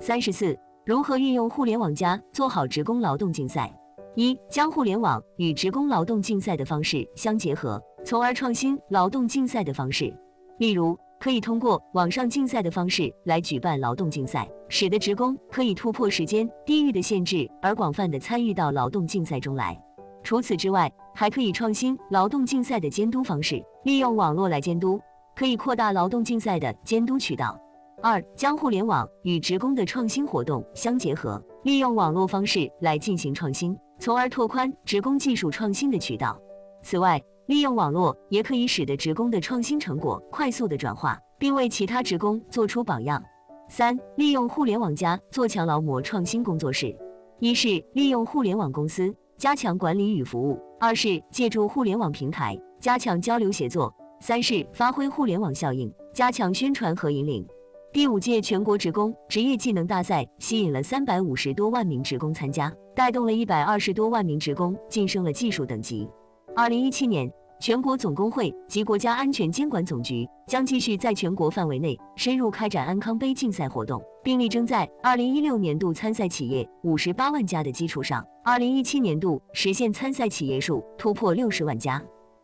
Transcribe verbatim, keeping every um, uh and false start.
三十四、如何运用互联网加做好职工劳动竞赛？一、将互联网与职工劳动竞赛的方式相结合，从而创新劳动竞赛的方式。例如，可以通过网上竞赛的方式来举办劳动竞赛，使得职工可以突破时间、地域的限制，而广泛地参与到劳动竞赛中来。除此之外，还可以创新劳动竞赛的监督方式，利用网络来监督，可以扩大劳动竞赛的监督渠道。二、将互联网与职工的创新活动相结合，利用网络方式来进行创新，从而拓宽职工技术创新的渠道。此外，利用网络也可以使得职工的创新成果快速的转化，并为其他职工做出榜样。三、利用互联网加做强劳模创新工作室。一是利用互联网公司加强管理与服务，二是借助互联网平台加强交流协作，三是发挥互联网效应，加强宣传和引领。第五届全国职工职业技能大赛吸引了三百五十多万名职工参加，带动了一百二十多万名职工晋升了技术等级。二零一七年，全国总工会及国家安全监管总局将继续在全国范围内深入开展安康杯竞赛活动，并力争在二零一六年度参赛企业五十八万家的基础上，二零一七年度实现参赛企业数突破六十万家。